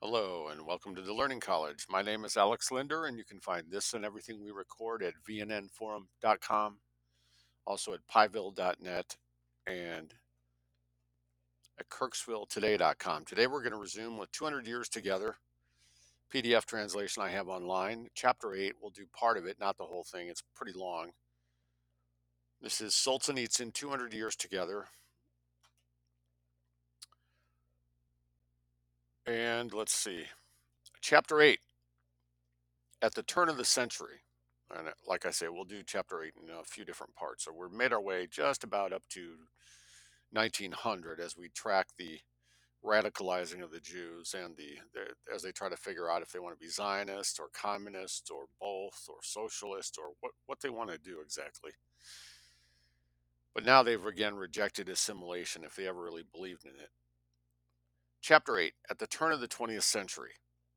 Hello and welcome to the Learning College. My name is Alex Linder, and you can find this and everything we record at vnnforum.com, also at pyville.net, and at kirksvilletoday.com. Today we're going to resume with 200 Years Together, PDF translation I have online. Chapter 8, we'll do part of it, not the whole thing. It's pretty long. This is Solzhenitsyn, 200 Years Together. And let's see. Chapter 8, at the turn of the century. And like I say, we'll do chapter 8 in a few different parts. So we're made our way just about up to 1900 as we track the radicalizing of the Jews and as they try to figure out if they want to be Zionists or communists or both or socialists or what they want to do exactly. But now they've again rejected assimilation if they ever really believed in it. Chapter 8, at the turn of the 20th century.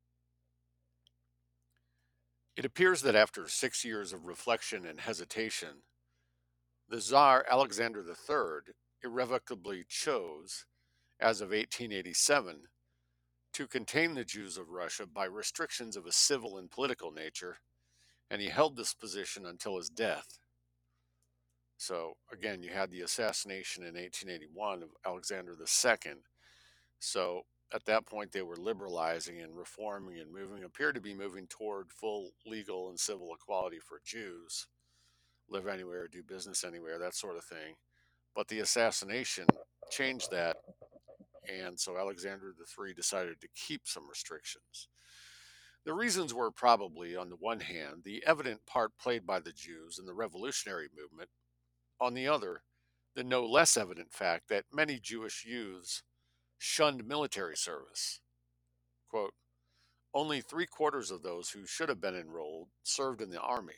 It appears that after 6 years of reflection and hesitation, the Tsar Alexander III irrevocably chose, as of 1887, to contain the Jews of Russia by restrictions of a civil and political nature, and he held this position until his death. So, again, you had the assassination in 1881 of Alexander II. So, at that point, they were liberalizing and reforming and appeared to be moving toward full legal and civil equality for Jews, live anywhere, do business anywhere, that sort of thing. But the assassination changed that, and so Alexander III decided to keep some restrictions. The reasons were probably, on the one hand, the evident part played by the Jews in the revolutionary movement, on the other, the no less evident fact that many Jewish youths shunned military service. Quote, only 3/4 of those who should have been enrolled served in the army.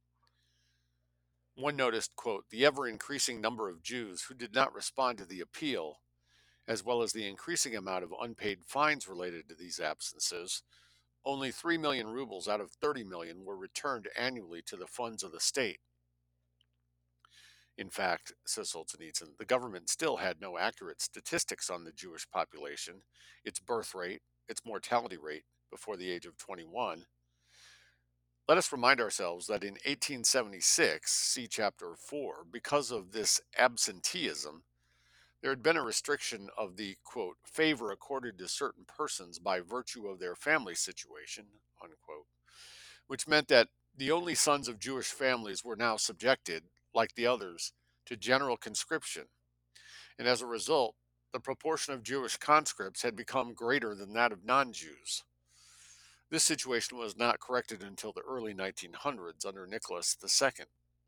One noticed, quote, the ever increasing number of Jews who did not respond to the appeal, as well as the increasing amount of unpaid fines related to these absences. Only 3 million rubles out of 30 million were returned annually to the funds of the state. In fact, says Solzhenitsyn, the government still had no accurate statistics on the Jewish population, its birth rate, its mortality rate before the age of 21. Let us remind ourselves that in 1876, see Chapter 4, because of this absenteeism, there had been a restriction of the, quote, favor accorded to certain persons by virtue of their family situation, unquote, which meant that the only sons of Jewish families were now subjected, like the others, to general conscription. And as a result, the proportion of Jewish conscripts had become greater than that of non Jews. This situation was not corrected until the early 1900s under Nicholas II.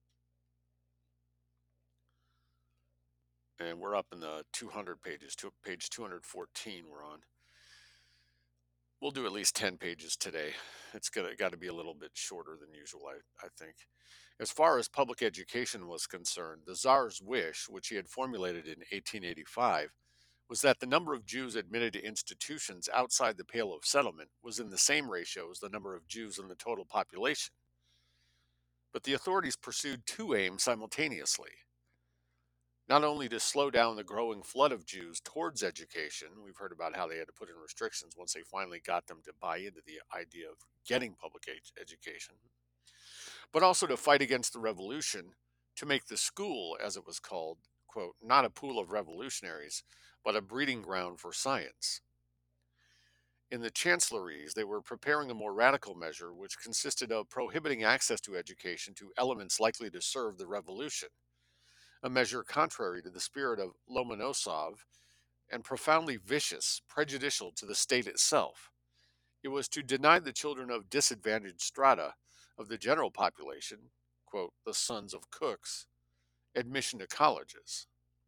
And we're up in the 200 pages, to page 214 we're on. We'll do at least 10 pages today. It's got to be a little bit shorter than usual, I think. As far as public education was concerned, the Tsar's wish, which he had formulated in 1885, was that the number of Jews admitted to institutions outside the Pale of Settlement was in the same ratio as the number of Jews in the total population. But the authorities pursued two aims simultaneously. Not only to slow down the growing flood of Jews towards education, we've heard about how they had to put in restrictions once they finally got them to buy into the idea of getting public education, but also to fight against the revolution, to make the school, as it was called, quote, not a pool of revolutionaries, but a breeding ground for science. In the chancelleries, they were preparing a more radical measure, which consisted of prohibiting access to education to elements likely to serve the revolution, a measure contrary to the spirit of Lomonosov and profoundly vicious, prejudicial to the state itself. It was to deny the children of disadvantaged strata of the general population, quote, the sons of cooks, admission to colleges.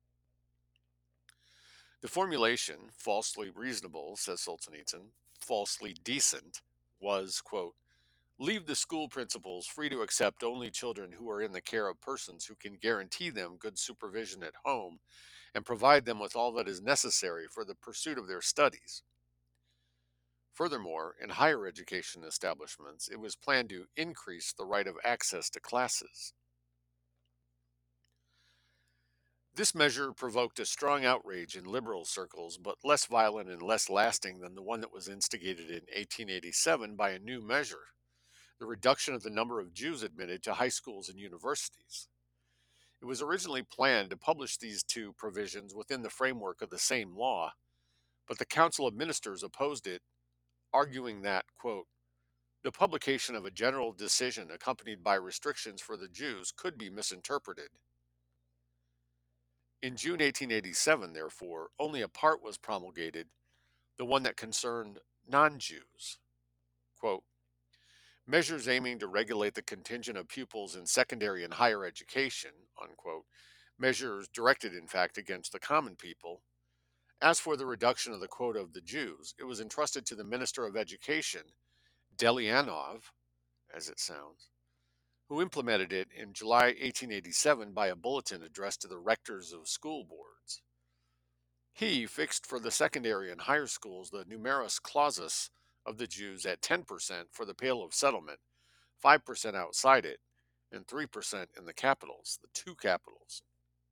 The formulation, falsely reasonable, says Solzhenitsyn, falsely decent, was, quote, leave the school principals free to accept only children who are in the care of persons who can guarantee them good supervision at home and provide them with all that is necessary for the pursuit of their studies. Furthermore, in higher education establishments, it was planned to increase the right of access to classes. This measure provoked a strong outrage in liberal circles, but less violent and less lasting than the one that was instigated in 1887 by a new measure, the reduction of the number of Jews admitted to high schools and universities. It was originally planned to publish these two provisions within the framework of the same law, but the Council of Ministers opposed it, arguing that, quote, the publication of a general decision accompanied by restrictions for the Jews could be misinterpreted. In June 1887, therefore, only a part was promulgated, the one that concerned non Jews. Quote, measures aiming to regulate the contingent of pupils in secondary and higher education, unquote, measures directed, in fact, against the common people. As for the reduction of the quota of the Jews, it was entrusted to the Minister of Education, Delianov, as it sounds, who implemented it in July 1887 by a bulletin addressed to the rectors of school boards. He fixed for the secondary and higher schools the numerus clausus of the Jews at 10% for the Pale of Settlement, 5% outside it, and 3% in the capitals, the two capitals.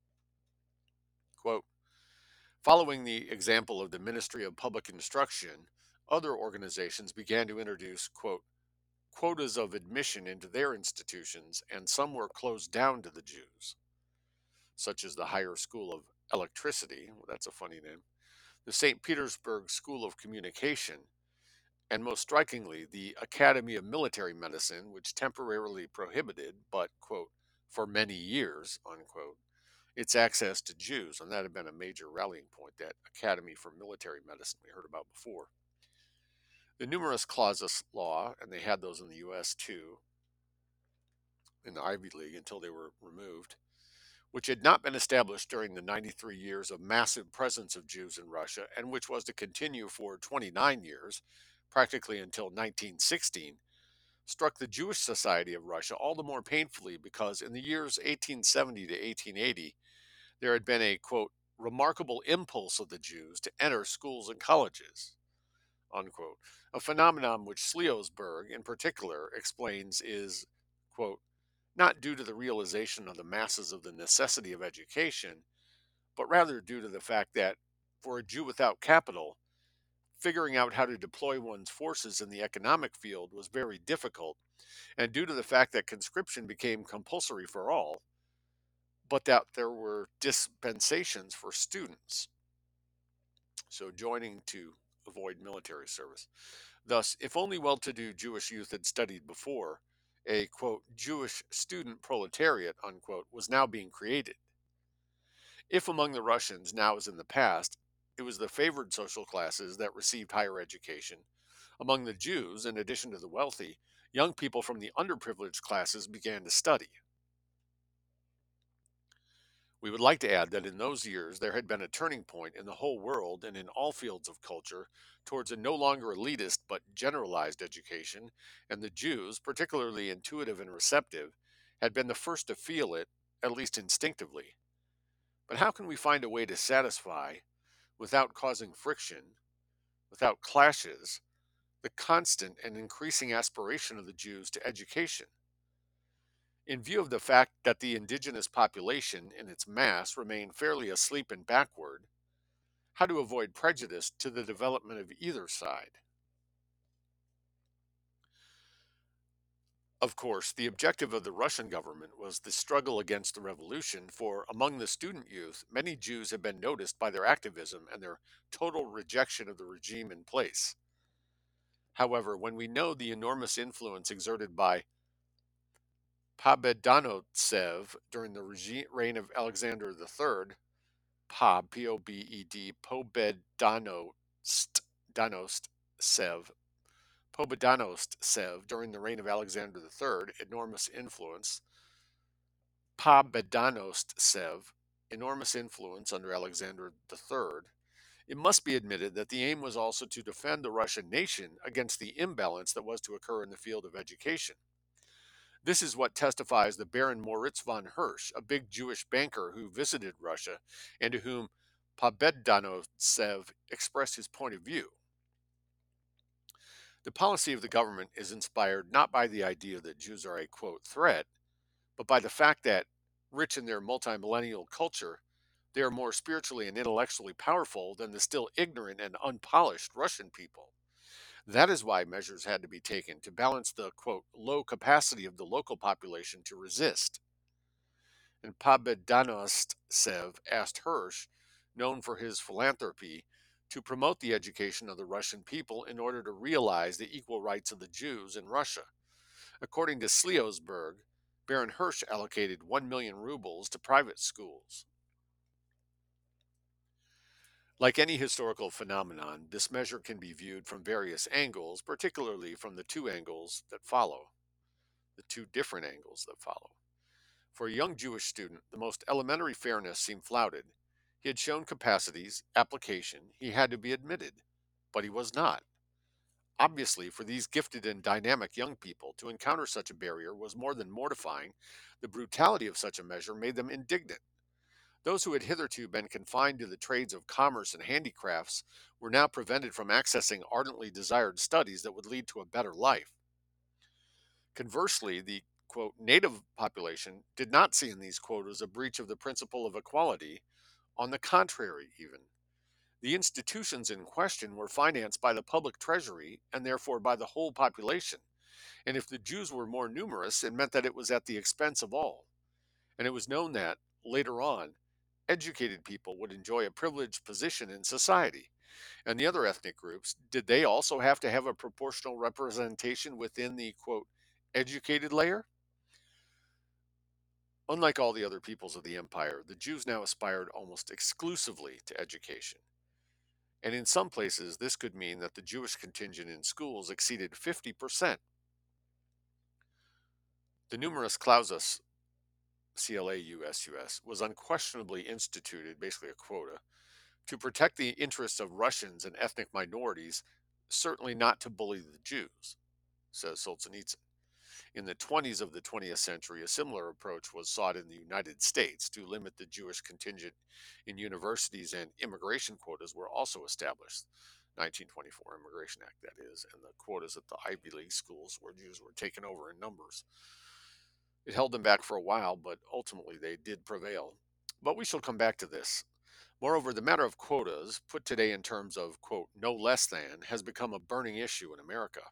Quote, following the example of the Ministry of Public Instruction, other organizations began to introduce, quote, quotas of admission into their institutions, and some were closed down to the Jews, such as the Higher School of Electricity, well, that's a funny name, the St. Petersburg School of Communication, and most strikingly, the Academy of Military Medicine, which temporarily prohibited, but, quote, for many years, unquote, its access to Jews. And that had been a major rallying point, that Academy for Military Medicine we heard about before. The numerus clausus law, and they had those in the U.S. too, in the Ivy League until they were removed, which had not been established during the 93 years of massive presence of Jews in Russia, and which was to continue for 29 years, practically until 1916, struck the Jewish Society of Russia all the more painfully because in the years 1870 to 1880, there had been a, quote, remarkable impulse of the Jews to enter schools and colleges, unquote. A phenomenon which Sliosberg, in particular, explains is, quote, not due to the realization of the masses of the necessity of education, but rather due to the fact that for a Jew without capital, figuring out how to deploy one's forces in the economic field was very difficult, and due to the fact that conscription became compulsory for all, but that there were dispensations for students, so joining to avoid military service. Thus, if only well to do Jewish youth had studied before, a, quote, Jewish student proletariat, unquote, was now being created. If among the Russians, now as in the past, it was the favored social classes that received higher education, among the Jews, in addition to the wealthy, young people from the underprivileged classes began to study. We would like to add that in those years there had been a turning point in the whole world and in all fields of culture towards a no longer elitist but generalized education, and the Jews, particularly intuitive and receptive, had been the first to feel it, at least instinctively. But how can we find a way to satisfy, without causing friction, without clashes, the constant and increasing aspiration of the Jews to education? In view of the fact that the indigenous population in its mass remained fairly asleep and backward, how to avoid prejudice to the development of either side? Of course, the objective of the Russian government was the struggle against the revolution, for among the student youth, many Jews have been noticed by their activism and their total rejection of the regime in place. However, when we know the enormous influence exerted by Pobedonostsev during the reign of Alexander III, P-O-B-E-D, Pobedonostsev, during the reign of Alexander III, enormous influence. Pobedonostsev, enormous influence under Alexander III. It must be admitted that the aim was also to defend the Russian nation against the imbalance that was to occur in the field of education. This is what testifies the Baron Moritz von Hirsch, a big Jewish banker who visited Russia and to whom Pobedonostsev expressed his point of view. The policy of the government is inspired not by the idea that Jews are a, quote, threat, but by the fact that, rich in their multimillennial culture, They are more spiritually and intellectually powerful than the still ignorant and unpolished Russian people. That is why measures had to be taken to balance the, quote, low capacity of the local population to resist. And Pobedonostsev asked Hirsch, known for his philanthropy, to promote the education of the Russian people in order to realize the equal rights of the Jews in Russia. According to Sliosberg, Baron Hirsch allocated 1 million rubles to private schools. Like any historical phenomenon, this measure can be viewed from various angles, particularly from the two different angles that follow. For a young Jewish student, the most elementary fairness seemed flouted. He had shown capacities, application, he had to be admitted, but he was not. Obviously, for these gifted and dynamic young people, to encounter such a barrier was more than mortifying. The brutality of such a measure made them indignant. Those who had hitherto been confined to the trades of commerce and handicrafts were now prevented from accessing ardently desired studies that would lead to a better life. Conversely, the quote, native population did not see in these quotas a breach of the principle of equality. On the contrary, even. The institutions in question were financed by the public treasury and therefore by the whole population. And if the Jews were more numerous, it meant that it was at the expense of all. And it was known that, later on, educated people would enjoy a privileged position in society. And the other ethnic groups, did they also have to have a proportional representation within the quote, educated layer? Unlike all the other peoples of the empire, the Jews now aspired almost exclusively to education. And in some places, this could mean that the Jewish contingent in schools exceeded 50%. The numerus clausus CLAUSUS was unquestionably instituted, basically a quota, to protect the interests of Russians and ethnic minorities, certainly not to bully the Jews, says Solzhenitsyn. In the 20s of the 20th century, a similar approach was sought in the United States to limit the Jewish contingent in universities, and immigration quotas were also established. 1924 Immigration Act, that is, and the quotas at the Ivy League schools where Jews were taken over in numbers. It held them back for a while, but ultimately they did prevail. But we shall come back to this. Moreover, the matter of quotas, put today in terms of, quote, no less than, has become a burning issue in America.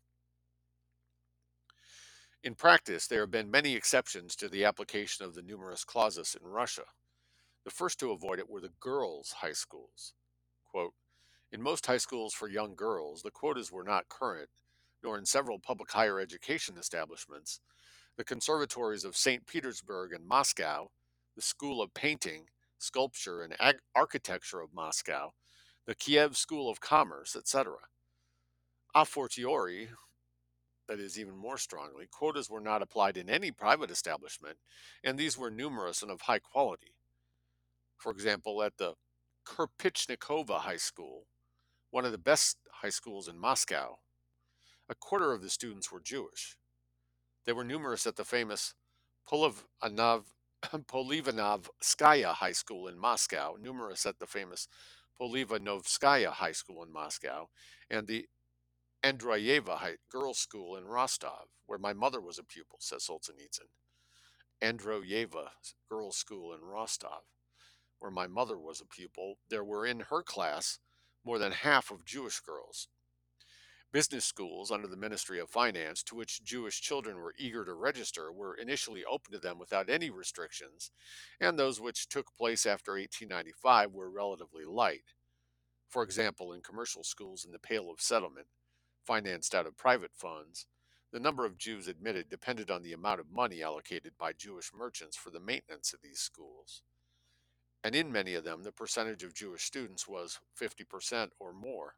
In practice, there have been many exceptions to the application of the numerus clausus in Russia. The first to avoid it were the girls' high schools. Quote, in most high schools for young girls, the quotas were not current, nor in several public higher education establishments. The conservatories of St. Petersburg and Moscow, the School of Painting, Sculpture, and Architecture of Moscow, the Kiev School of Commerce, etc. A fortiori, that is, even more strongly, quotas were not applied in any private establishment, and these were numerous and of high quality. For example, at the Kirpichnikova High School, one of the best high schools in Moscow, a quarter of the students were Jewish. They were numerous at the famous Polivanov, Polivanovskaya High School in Moscow, numerous at the famous Polivanovskaya High School in Moscow, and the Andreyeva Girls' School in Rostov, where my mother was a pupil, says Solzhenitsyn. Andreyeva Girls' School in Rostov, where my mother was a pupil, there were in her class more than half of Jewish girls. Business schools under the Ministry of Finance, to which Jewish children were eager to register, were initially open to them without any restrictions, and those which took place after 1895 were relatively light. For example, in commercial schools in the Pale of Settlement, financed out of private funds, the number of Jews admitted depended on the amount of money allocated by Jewish merchants for the maintenance of these schools. And in many of them, the percentage of Jewish students was 50% or more.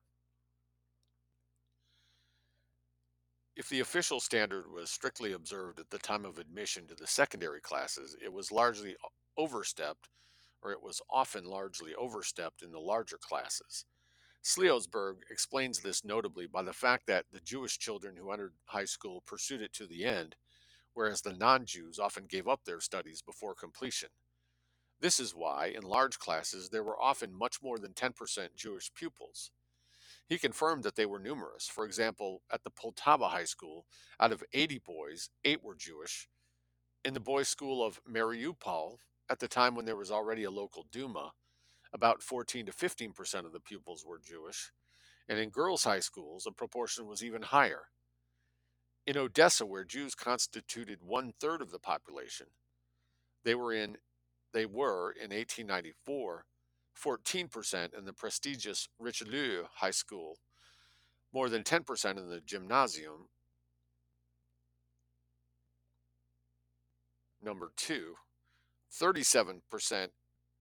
If the official standard was strictly observed at the time of admission to the secondary classes, it was largely overstepped, or it was often largely overstepped in the larger classes. Sliosberg explains this notably by the fact that the Jewish children who entered high school pursued it to the end, whereas the non Jews often gave up their studies before completion. This is why, in large classes, there were often much more than 10% Jewish pupils. He confirmed that they were numerous. For example, at the Poltava High School, out of 80 boys, 8 were Jewish. In the boys' school of Mariupol, at the time when there was already a local Duma, About 14 to 15% of the pupils were Jewish, and in girls' high schools, the proportion was even higher. In Odessa, where Jews constituted one third of the population, they were in in 1894 14% in the prestigious Richelieu High School, more than 10% in the gymnasium number 2, 37%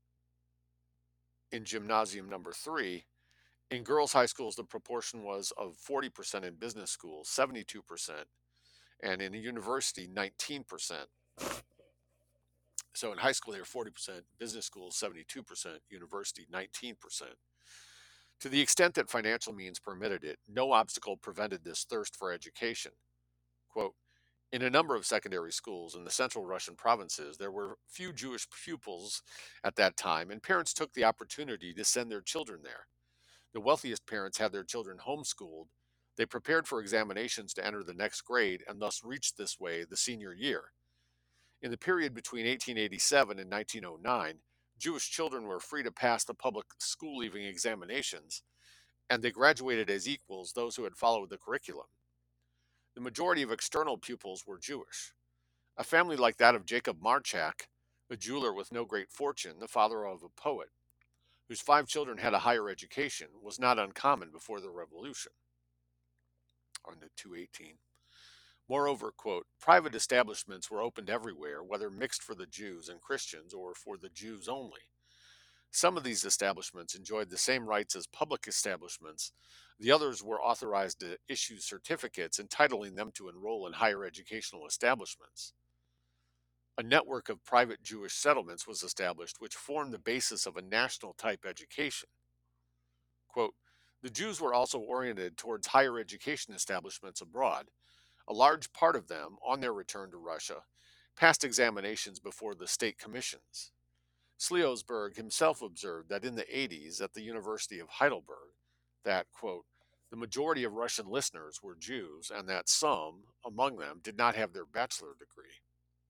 in gymnasium number 3. In girls' high schools, the proportion was of 40% in business schools, 72%, and in a university, 19%. So in high school, they were 40%, business schools, 72%, university, 19%. To the extent that financial means permitted it, no obstacle prevented this thirst for education. Quote, in a number of secondary schools in the central Russian provinces, there were few Jewish pupils at that time, and parents took the opportunity to send their children there. The wealthiest parents had their children homeschooled. They prepared for examinations to enter the next grade and thus reached this way the senior year. In the period between 1887 and 1909, Jewish children were free to pass the public school leaving examinations, and they graduated as equals those who had followed the curriculum. The majority of external pupils were Jewish. A family like that of Jacob Marchak, a jeweler with no great fortune, the father of a poet, whose 5 children had a higher education, was not uncommon before the Revolution. On the 218. Moreover, quote, private establishments were opened everywhere, whether mixed for the Jews and Christians or for the Jews only. Some of these establishments enjoyed the same rights as public establishments. The others were authorized to issue certificates entitling them to enroll in higher educational establishments. A network of private Jewish settlements was established, which formed the basis of a national type education. Quote, the Jews were also oriented towards higher education establishments abroad. A large part of them, on their return to Russia, passed examinations before the state commissions. Sleosberg himself observed that in the 80s at the University of Heidelberg, that, quote, the majority of Russian listeners were Jews and that some among them did not have their bachelor degree.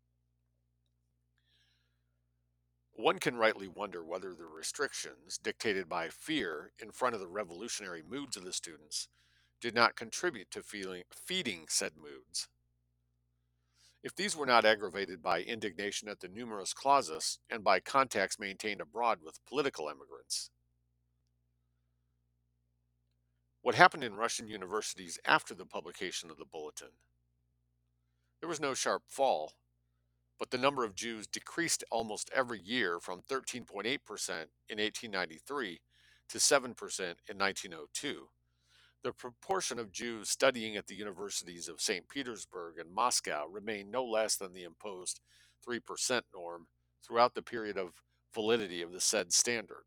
One can rightly wonder whether the restrictions, dictated by fear in front of the revolutionary moods of the students, did not contribute to feeding said moods. If these were not aggravated by indignation at the numerous clauses and by contacts maintained abroad with political immigrants. What happened in Russian universities after the publication of the bulletin? There was no sharp fall, but the number of Jews decreased almost every year from 13.8% in 1893 to 7% in 1902. The proportion of Jews studying at the universities of St. Petersburg and Moscow remained no less than the imposed 3% norm throughout the period of validity of the said standard.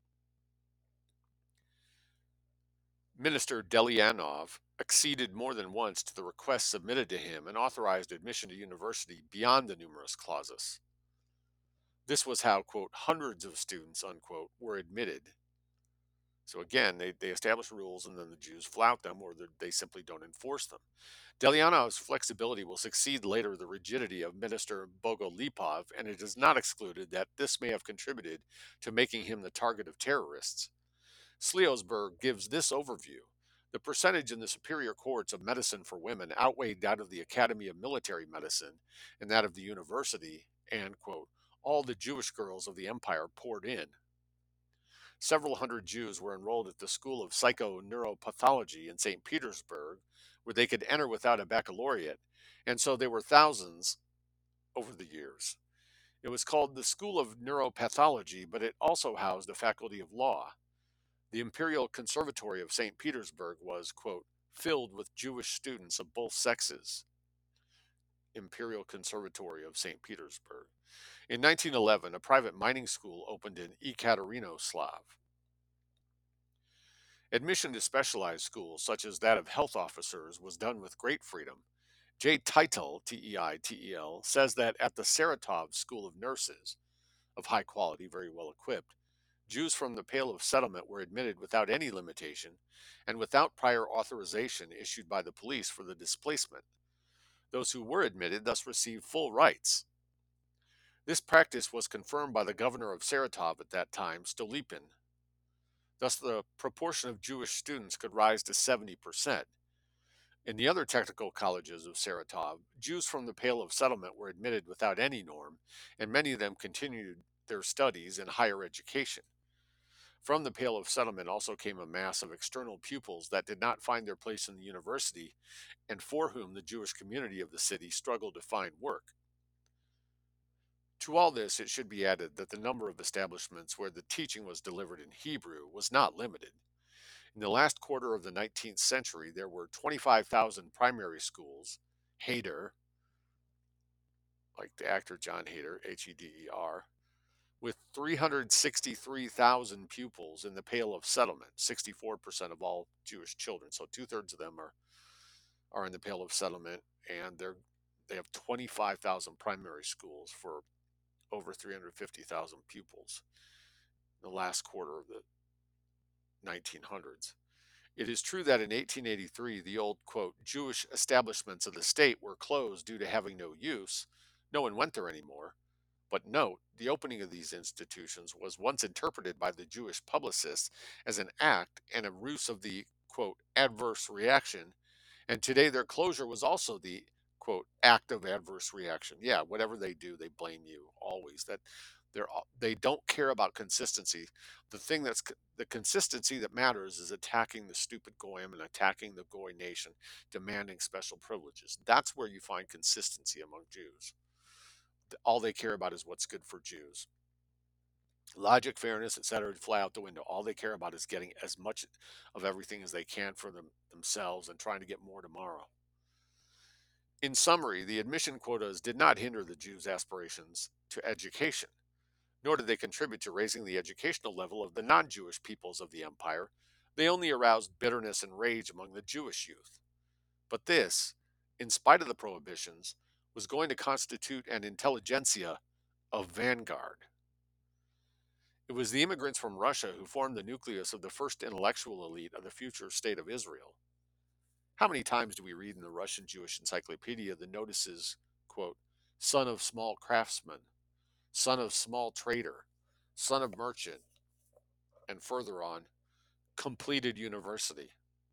Minister Delianov acceded more than once to the requests submitted to him and authorized admission to university beyond the numerous clauses. This was how, quote, hundreds of students, unquote, were admitted. So again, they establish rules and then the Jews flout them or they simply don't enforce them. Delianov's flexibility will succeed later the rigidity of Minister Bogolipov, and it is not excluded that this may have contributed to making him the target of terrorists. Sleosberg gives this overview. The percentage in the superior courts of medicine for women outweighed that of the Academy of Military Medicine and that of the university, and, quote, all the Jewish girls of the empire poured in. Several hundred Jews were enrolled at the School of Psychoneuropathology in St. Petersburg, where they could enter without a baccalaureate, and so there were thousands over the years. It was called the School of Neuropathology, but it also housed a faculty of law. The Imperial Conservatory of St. Petersburg was, quote, filled with Jewish students of both sexes. Imperial Conservatory of St. Petersburg. In 1911, a private mining school opened in Ekaterinoslav. Admission to specialized schools, such as that of health officers, was done with great freedom. J. Teitel, Teitel, says that at the Saratov School of Nurses, of high quality, very well equipped, Jews from the Pale of Settlement were admitted without any limitation and without prior authorization issued by the police for the displacement. Those who were admitted thus received full rights. This practice was confirmed by the governor of Saratov at that time, Stolypin. Thus, the proportion of Jewish students could rise to 70%. In the other technical colleges of Saratov, Jews from the Pale of Settlement were admitted without any norm, and many of them continued their studies in higher education. From the Pale of Settlement also came a mass of external pupils that did not find their place in the university and for whom the Jewish community of the city struggled to find work. To all this, it should be added that the number of establishments where the teaching was delivered in Hebrew was not limited. In the last quarter of the 19th century, there were 25,000 primary schools, Heder, like the actor John Heder, Heder, with 363,000 pupils in the Pale of Settlement, 64% of all Jewish children. So two-thirds of them are in the Pale of Settlement, and they have 25,000 primary schools for over 350,000 pupils in the last quarter of the 1900s. It is true that in 1883, the old, quote, Jewish establishments of the state were closed due to having no use. No one went there anymore. But note, the opening of these institutions was once interpreted by the Jewish publicists as an act and a ruse of the, quote, adverse reaction. And today their closure was also the, quote, act of adverse reaction. Yeah, whatever they do, they blame you always. They don't care about consistency. The consistency that matters is attacking the stupid goyim and attacking the goy nation, demanding special privileges. That's where you find consistency among Jews. All they care about is what's good for Jews. Logic, fairness, etc., fly out the window. All they care about is getting as much of everything as they can for themselves and trying to get more tomorrow. In summary, the admission quotas did not hinder the Jews' aspirations to education, nor did they contribute to raising the educational level of the non Jewish peoples of the empire. They only aroused bitterness and rage among the Jewish youth. But this, in spite of the prohibitions, was going to constitute an intelligentsia of vanguard. It was the immigrants from Russia who formed the nucleus of the first intellectual elite of the future state of Israel. How many times do we read in the Russian Jewish Encyclopedia the notices, quote, son of small craftsman, son of small trader, son of merchant, and further on, completed university.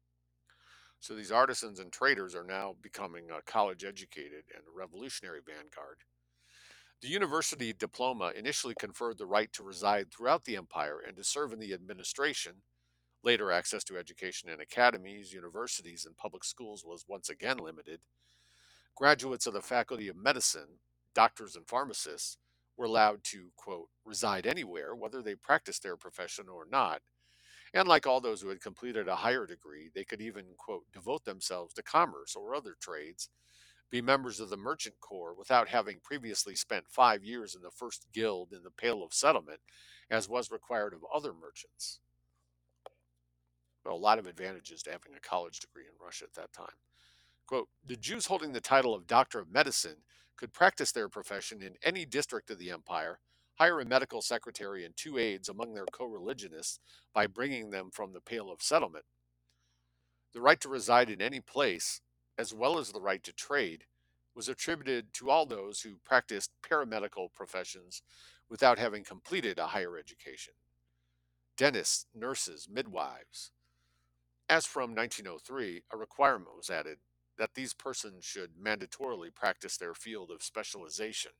So these artisans and traders are now becoming college educated and a revolutionary vanguard. The university diploma initially conferred the right to reside throughout the empire and to serve in the administration. Later, access to education in academies, universities, and public schools was once again limited. Graduates of the Faculty of Medicine, doctors and pharmacists, were allowed to, quote, reside anywhere, whether they practiced their profession or not. And like all those who had completed a higher degree, they could even, quote, devote themselves to commerce or other trades, be members of the merchant corps without having previously spent 5 years in the first guild in the Pale of Settlement, as was required of other merchants. Well, a lot of advantages to having a college degree in Russia at that time. Quote, the Jews holding the title of Doctor of Medicine could practice their profession in any district of the empire, hire a medical secretary and 2 aides among their co religionists by bringing them from the Pale of Settlement. The right to reside in any place, as well as the right to trade, was attributed to all those who practiced paramedical professions without having completed a higher education: dentists, nurses, midwives. As from 1903, a requirement was added that these persons should mandatorily practice their field of specialization.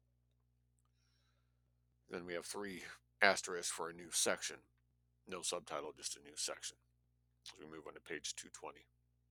Then we have 3 asterisks for a new section. No subtitle, just a new section. As we move on to page 220.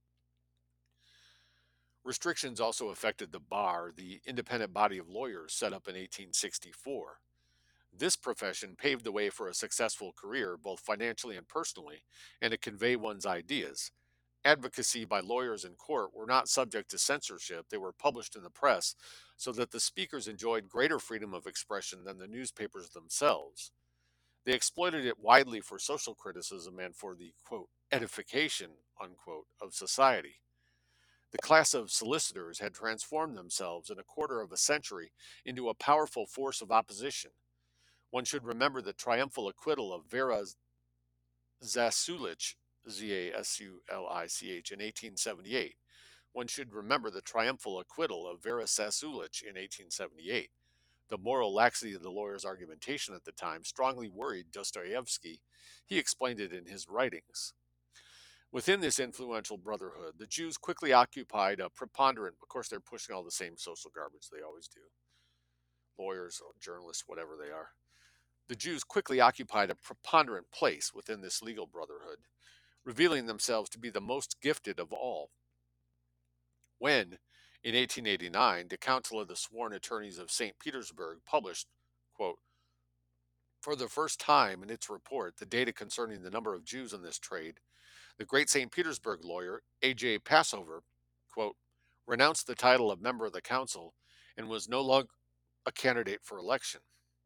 Restrictions also affected the bar, the independent body of lawyers set up in 1864. This profession paved the way for a successful career, both financially and personally, and to convey one's ideas. Advocacy by lawyers in court were not subject to censorship. They were published in the press so that the speakers enjoyed greater freedom of expression than the newspapers themselves. They exploited it widely for social criticism and for the, quote, edification, unquote, of society. The class of solicitors had transformed themselves in a quarter of a century into a powerful force of opposition. One should remember the triumphal acquittal of Vera Zasulich, Zasulich, in 1878. One should remember the triumphal acquittal of Vera Zasulich in 1878. The moral laxity of the lawyer's argumentation at the time strongly worried Dostoevsky. He explained it in his writings. Within this influential brotherhood, the Jews quickly occupied a preponderant, of course, they're pushing all the same social garbage they always do, lawyers or journalists, whatever they are. The Jews quickly occupied a preponderant place within this legal brotherhood, revealing themselves to be the most gifted of all. When, in 1889, the Council of the Sworn Attorneys of St. Petersburg published, quote, for the first time in its report the data concerning the number of Jews in this trade, the great St. Petersburg lawyer, A.J. Passover, quote, renounced the title of member of the council and was no longer a candidate for election.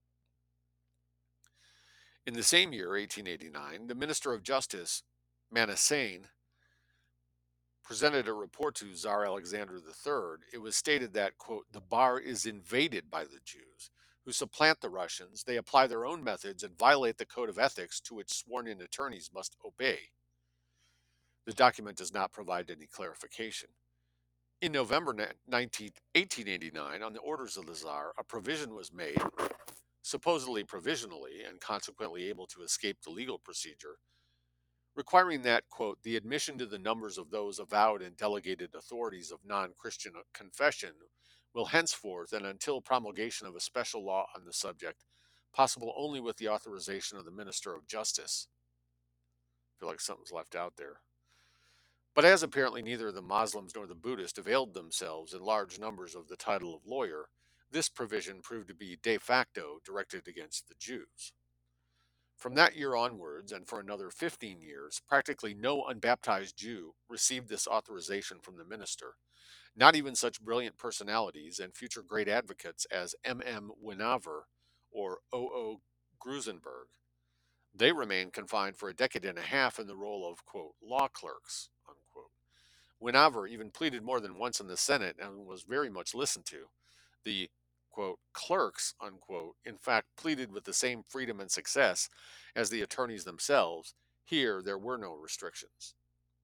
In the same year, 1889, the Minister of Justice, Manasseh, presented a report to Tsar Alexander III. It was stated that, quote, the bar is invaded by the Jews, who supplant the Russians, they apply their own methods and violate the code of ethics to which sworn-in attorneys must obey. The document does not provide any clarification. In November 1889, on the orders of the Tsar, a provision was made, supposedly provisionally and consequently able to escape the legal procedure, requiring that, quote, the admission to the numbers of those avowed and delegated authorities of non-Christian confession will henceforth and until promulgation of a special law on the subject, possible only with the authorization of the Minister of Justice. I feel like something's left out there. But as apparently neither the Muslims nor the Buddhists availed themselves in large numbers of the title of lawyer, this provision proved to be de facto directed against the Jews. From that year onwards, and for another 15 years, practically no unbaptized Jew received this authorization from the minister, not even such brilliant personalities and future great advocates as M.M. Winawer or O.O. Grusenberg. They remained confined for a decade and a half in the role of, quote, law clerks, unquote. Winawer even pleaded more than once in the Senate and was very much listened to. The, quote, clerks, unquote, in fact pleaded with the same freedom and success as the attorneys themselves. Here, there were no restrictions.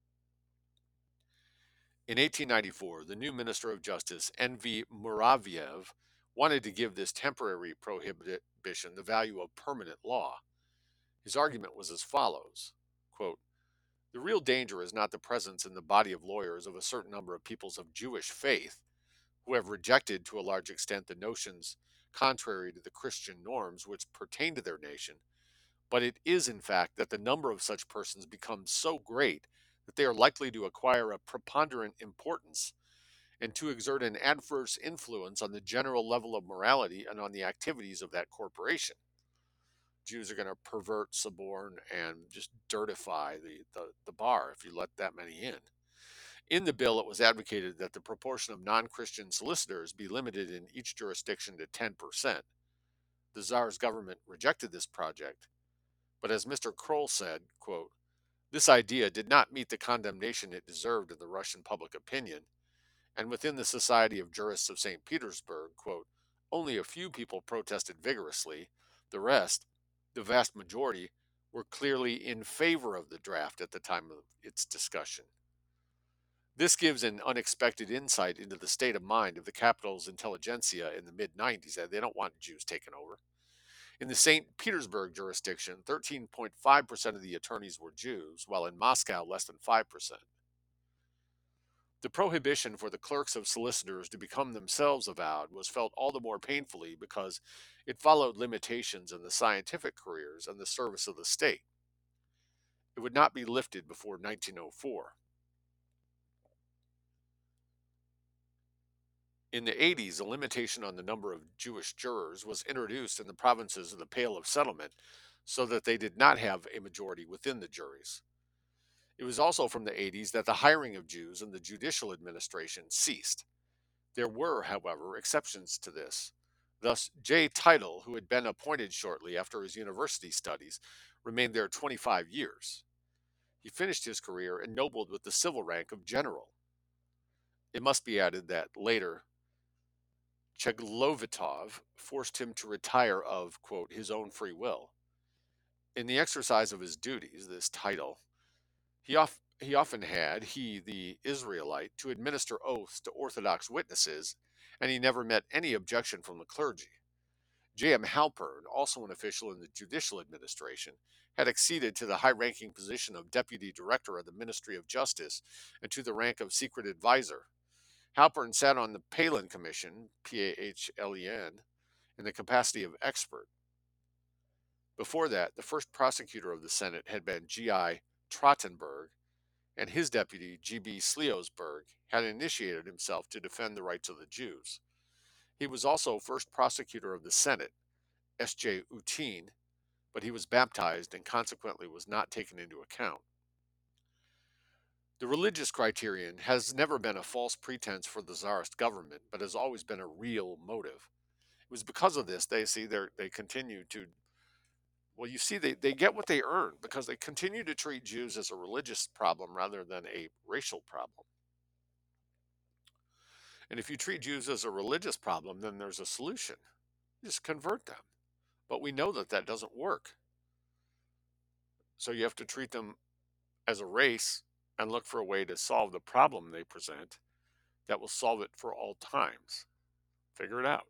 In 1894, the new Minister of Justice, N.V. Muraviev, wanted to give this temporary prohibition the value of permanent law. His argument was as follows, quote, the real danger is not the presence in the body of lawyers of a certain number of peoples of Jewish faith, who have rejected to a large extent the notions contrary to the Christian norms which pertain to their nation, but it is in fact that the number of such persons becomes so great that they are likely to acquire a preponderant importance and to exert an adverse influence on the general level of morality and on the activities of that corporation. Jews are going to pervert, suborn, and just dirtify the bar if you let that many in. In the bill, it was advocated that the proportion of non-Christian solicitors be limited in each jurisdiction to 10%. The Tsar's government rejected this project, but as Mr. Kroll said, quote, this idea did not meet the condemnation it deserved in the Russian public opinion, and within the Society of Jurists of St. Petersburg, quote, only a few people protested vigorously. The rest, the vast majority, were clearly in favor of the draft at the time of its discussion. This gives an unexpected insight into the state of mind of the capital's intelligentsia in the mid-90s. They don't want Jews taken over. In the St. Petersburg jurisdiction, 13.5% of the attorneys were Jews, while in Moscow, less than 5%. The prohibition for the clerks of solicitors to become themselves avowed was felt all the more painfully because it followed limitations in the scientific careers and the service of the state. It would not be lifted before 1904. In the 80s, a limitation on the number of Jewish jurors was introduced in the provinces of the Pale of Settlement so that they did not have a majority within the juries. It was also from the 80s that the hiring of Jews in the judicial administration ceased. There were, however, exceptions to this. Thus, J. Teitel, who had been appointed shortly after his university studies, remained there 25 years. He finished his career ennobled with the civil rank of general. It must be added that later, Cheglovitov forced him to retire of, quote, his own free will. In the exercise of his duties, this Teitel, he often had, the Israelite, to administer oaths to Orthodox witnesses, and he never met any objection from the clergy. J.M. Halpern, also an official in the judicial administration, had acceded to the high ranking position of deputy director of the Ministry of Justice and to the rank of secret advisor. Halpern sat on the Palin Commission, Pahlen, in the capacity of expert. Before that, the first prosecutor of the Senate had been G.I. Trottenberg, and his deputy, G.B. Sleosberg, had initiated himself to defend the rights of the Jews. He was also first prosecutor of the Senate, S.J. Utin, but he was baptized and consequently was not taken into account. The religious criterion has never been a false pretense for the czarist government, but has always been a real motive. It was because of this they continue to, well, you see, they get what they earn because they continue to treat Jews as a religious problem rather than a racial problem. And if you treat Jews as a religious problem, then there's a solution. Just convert them. But we know that that doesn't work. So you have to treat them as a race and look for a way to solve the problem they present that will solve it for all times. Figure it out.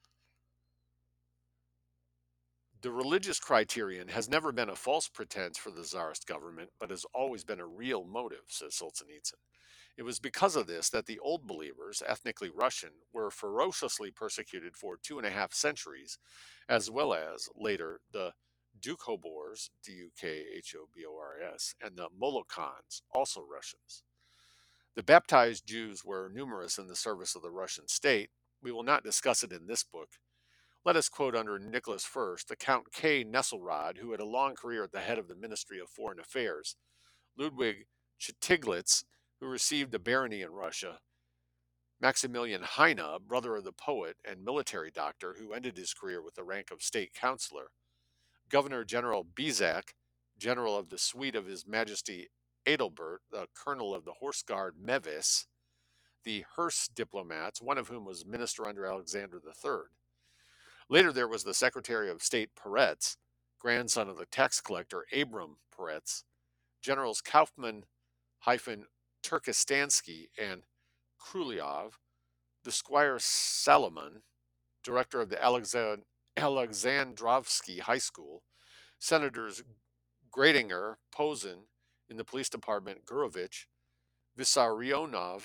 The religious criterion has never been a false pretense for the czarist government, but has always been a real motive, says Solzhenitsyn. It was because of this that the Old Believers, ethnically Russian, were ferociously persecuted for 2.5 centuries, as well as, later, the Dukhobors, Dukhobors, and the Molokans, also Russians. The baptized Jews were numerous in the service of the Russian state. We will not discuss it in this book. Let us quote under Nicholas I, the Count K. Nesselrod, who had a long career at the head of the Ministry of Foreign Affairs, Ludwig Stiglitz, who received a barony in Russia, Maximilian Heine, brother of the poet and military doctor who ended his career with the rank of state councilor, Governor General Bizek, general of the suite of His Majesty Adalbert, the colonel of the Horse Guard Mevis, the Hearst diplomats, one of whom was minister under Alexander III. Later, there was the Secretary of State Peretz, grandson of the tax collector Abram Peretz, Generals Kaufman Turkestansky and Krylev, the Squire Salomon, director of the Alexandrovsky High School, Senators Gradinger, Posen, in the police department, Gurovich, Vissarionov,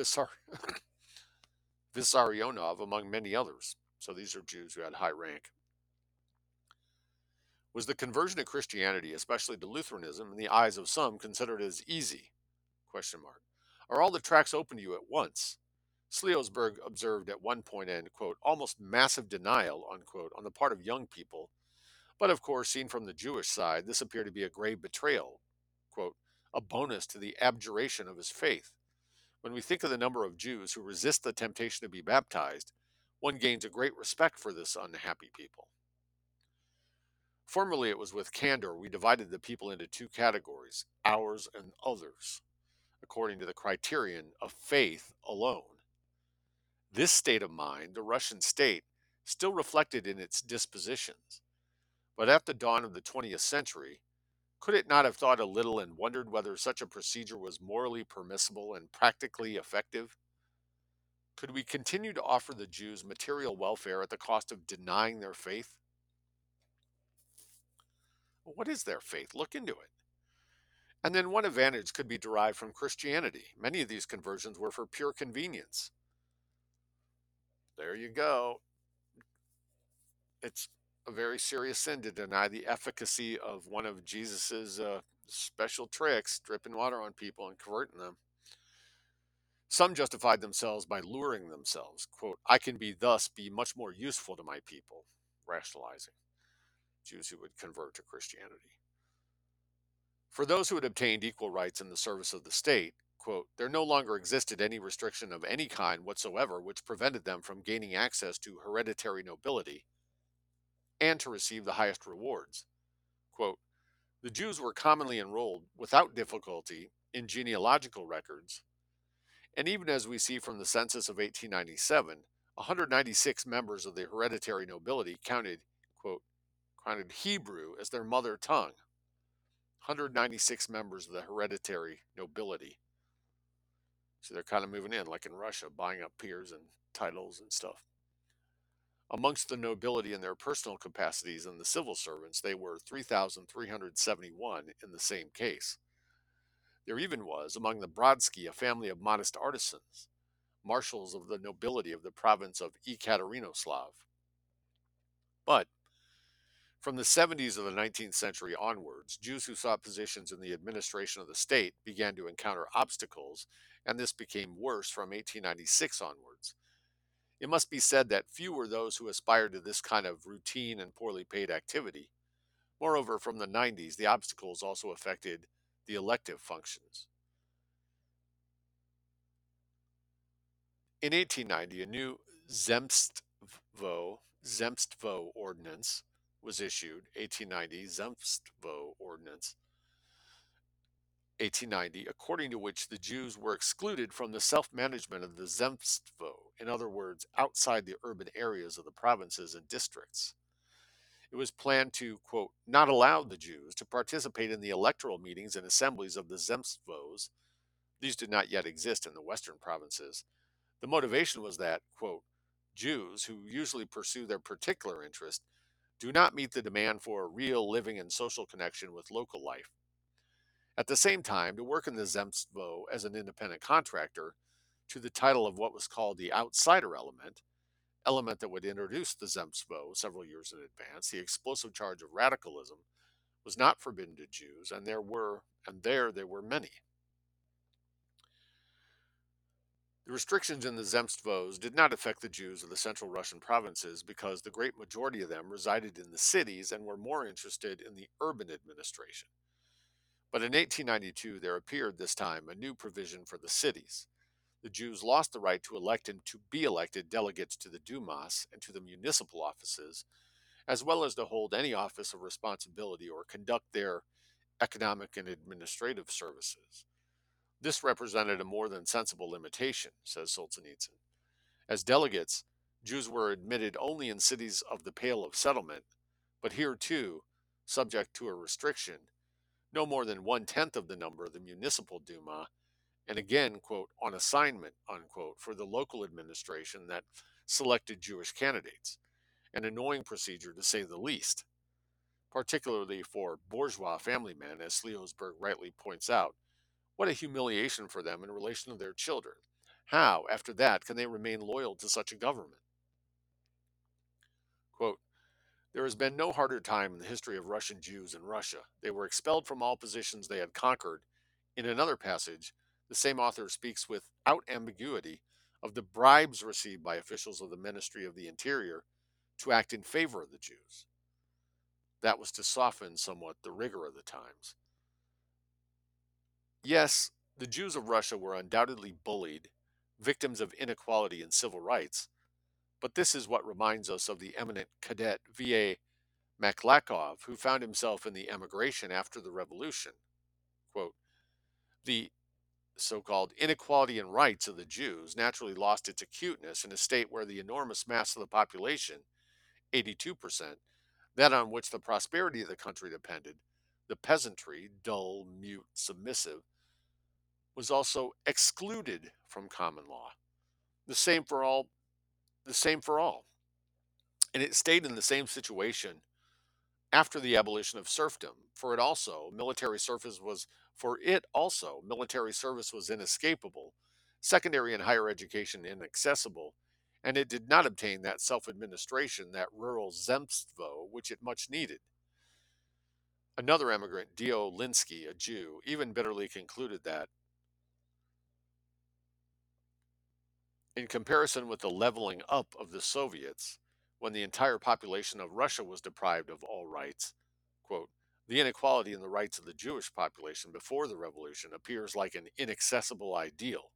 Vissarionov, among many others. So these are Jews who had high rank. Was the conversion to Christianity, especially to Lutheranism, in the eyes of some considered as easy? Question mark. Are all the tracks open to you at once? Sleosberg observed at one point an, quote, almost massive denial, unquote, on the part of young people. But of course, seen from the Jewish side, this appeared to be a grave betrayal, quote, a bonus to the abjuration of his faith. When we think of the number of Jews who resist the temptation to be baptized, one gains a great respect for this unhappy people. Formerly, it was with candor we divided the people into two categories, ours and others, according to the criterion of faith alone. This state of mind, the Russian state, still reflected in its dispositions. But at the dawn of the 20th century, could it not have thought a little and wondered whether such a procedure was morally permissible and practically effective? Could we continue to offer the Jews material welfare at the cost of denying their faith? Well, what is their faith? Look into it. And then what advantage could be derived from Christianity? Many of these conversions were for pure convenience. There you go. It's a very serious sin to deny the efficacy of one of Jesus's special tricks, dripping water on people and converting them. Some justified themselves by luring themselves. Quote, I can be much more useful to my people, rationalizing Jews who would convert to Christianity. For those who had obtained equal rights in the service of the state, quote, there no longer existed any restriction of any kind whatsoever which prevented them from gaining access to hereditary nobility and to receive the highest rewards. Quote, the Jews were commonly enrolled without difficulty in genealogical records, and even as we see from the census of 1897, 196 members of the hereditary nobility quote, counted Hebrew as their mother tongue. 196 members of the hereditary nobility. So they're kind of moving in, like in Russia, buying up peers and titles and stuff. Amongst the nobility in their personal capacities and the civil servants, they were 3,371 in the same case. There even was, among the Brodsky, a family of modest artisans, marshals of the nobility of the province of Ekaterinoslav. But from the 70s of the 19th century onwards, Jews who sought positions in the administration of the state began to encounter obstacles, and this became worse from 1896 onwards. It must be said that few were those who aspired to this kind of routine and poorly paid activity. Moreover, from the 90s, the obstacles also affected the elective functions. In 1890, a new Zemstvo ordinance was issued. 1890 Zemstvo ordinance, 1890, according to which the Jews were excluded from the self-management of the Zemstvo, in other words, outside the urban areas of the provinces and districts. It was planned to, quote, not allow the Jews to participate in the electoral meetings and assemblies of the Zemstvos. These did not yet exist in the western provinces. The motivation was that, quote, Jews, who usually pursue their particular interest, do not meet the demand for a real living and social connection with local life. At the same time, to work in the Zemstvo as an independent contractor, to the title of what was called the outsider element that would introduce the Zemstvo several years in advance, the explosive charge of radicalism was not forbidden to Jews, and there were many. The restrictions in the Zemstvos did not affect the Jews of the central Russian provinces because the great majority of them resided in the cities and were more interested in the urban administration. But in 1892, there appeared this time a new provision for the cities. The Jews lost the right to elect and to be elected delegates to the Dumas and to the municipal offices, as well as to hold any office of responsibility or conduct their economic and administrative services. This represented a more than sensible limitation, says Solzhenitsyn. As delegates, Jews were admitted only in cities of the Pale of Settlement, but here too, subject to a restriction, no more than 1/10 of the number of the municipal Duma, and again, quote, on assignment, unquote, for the local administration that selected Jewish candidates. An annoying procedure to say the least, particularly for bourgeois family men, as Sliosberg rightly points out. What a humiliation for them in relation to their children. How, after that, can they remain loyal to such a government? Quote, there has been no harder time in the history of Russian Jews in Russia. They were expelled from all positions they had conquered. In another passage, the same author speaks without ambiguity of the bribes received by officials of the Ministry of the Interior to act in favor of the Jews. That was to soften somewhat the rigor of the times. Yes, the Jews of Russia were undoubtedly bullied, victims of inequality and civil rights, but this is what reminds us of the eminent cadet V.A. Maklakov, who found himself in the emigration after the revolution. Quote, the so-called inequality in rights of the Jews naturally lost its acuteness in a state where the enormous mass of the population, 82%, that on which the prosperity of the country depended, the peasantry, dull, mute, submissive, was also excluded from common law. The same for all, the same for all. And it stayed in the same situation after the abolition of serfdom, for it also military service was inescapable, secondary and higher education inaccessible, and it did not obtain that self-administration, that rural zemstvo, which it much needed. Another emigrant, Dio Linsky, a Jew, even bitterly concluded that in comparison with the leveling up of the Soviets, when the entire population of Russia was deprived of all rights, quote, the inequality in the rights of the Jewish population before the revolution appears like an inaccessible ideal.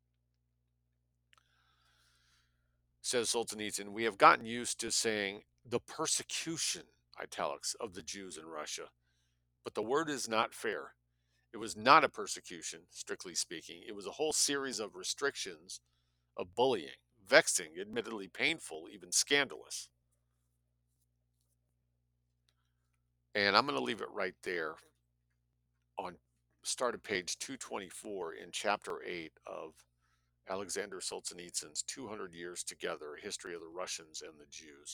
Says Solzhenitsyn, we have gotten used to saying the persecution, italics, of the Jews in Russia, but the word is not fair. It was not a persecution, strictly speaking. It was a whole series of restrictions, of bullying, vexing, admittedly painful, even scandalous. And I'm going to leave it right there on start of page 224 in chapter 8 of Alexander Solzhenitsyn's 200 Years Together, A History of the Russians and the Jews.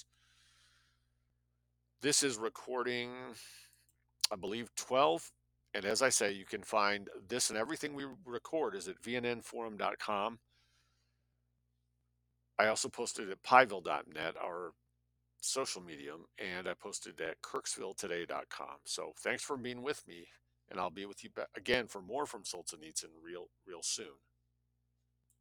This is recording, I believe, 12. And as I say, you can find this and everything we record is at vnnforum.com. I also posted at pieville.net, our social medium, and I posted at kirksvilletoday.com. So thanks for being with me, and I'll be with you again for more from Solzhenitsyn real soon.